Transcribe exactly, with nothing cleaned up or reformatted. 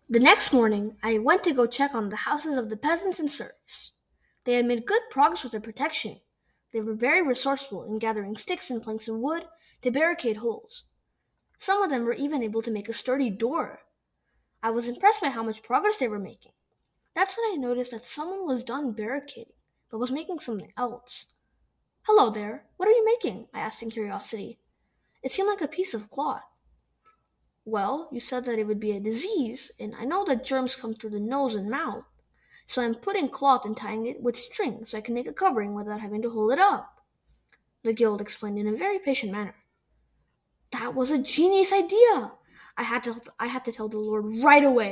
The next morning, I went to go check on the houses of the peasants and serfs. They had made good progress with their protection. They were very resourceful in gathering sticks and planks of wood to barricade holes. Some of them were even able to make a sturdy door. I was impressed by how much progress they were making. That's when I noticed that someone was done barricading, but was making something else. Hello there, what are you making? I asked in curiosity. It seemed like a piece of cloth. Well, you said that it would be a disease, and I know that germs come through the nose and mouth. So I'm putting cloth and tying it with string so I can make a covering without having to hold it up, the guild explained in a very patient manner. That was a genius idea! I had to I had to tell the Lord right away.